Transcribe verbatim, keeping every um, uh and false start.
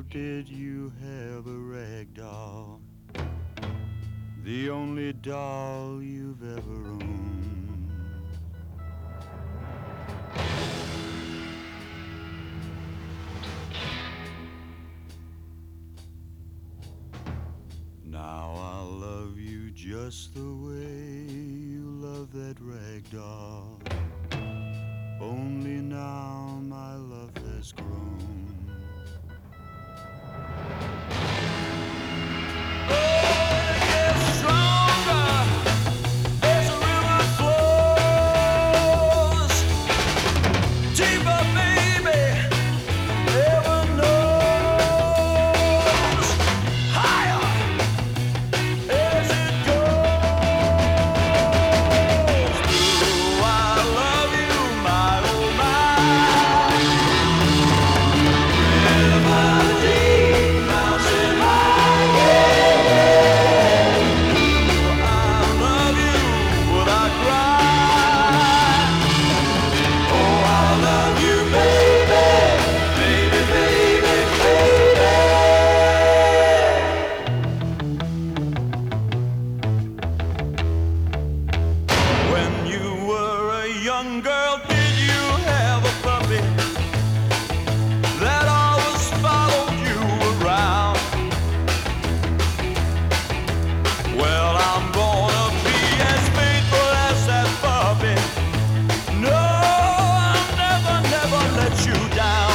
did you have a rag doll? The only doll you've ever owned. Now I'll love you just the way you love that rag doll. Only now my love has grown. Young girl, did you have a puppy that always followed you around? Well, I'm gonna be as faithful as that puppy. No, I'll never, never let you down.